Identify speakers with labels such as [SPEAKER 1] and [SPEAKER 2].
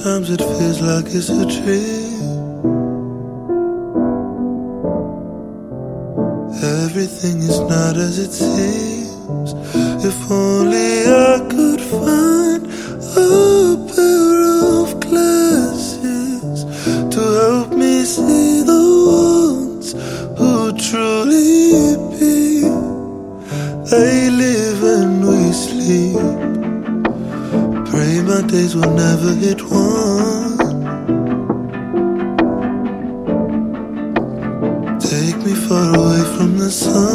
[SPEAKER 1] Sometimes it feels like it's a dream. Everything is not as it seems. If only I could find a pair of glasses to help me see the ones who truly be. They live and we sleep. Pray my days will never hit one. Take me far away from the sun.